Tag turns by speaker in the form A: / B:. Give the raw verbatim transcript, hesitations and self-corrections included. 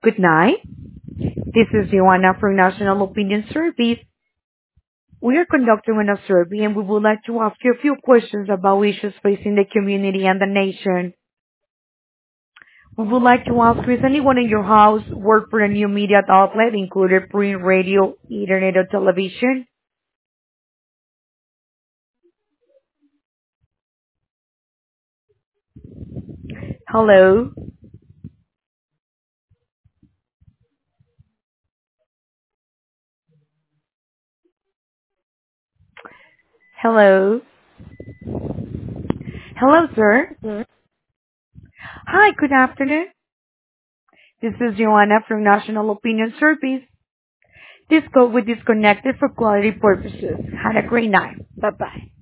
A: Good night. This is Joanna from National Opinion Service. We are conducting a survey and we would like to ask you a few questions about issues facing the community and the nation. We would like to ask you, is anyone in your house work for a new media outlet, including print, radio, internet, or television? Hello? Hello? Hello, sir. Hi, good afternoon. This is Joanna from National Opinion Service. This call will be disconnected for quality purposes. Have a great night. Bye-bye.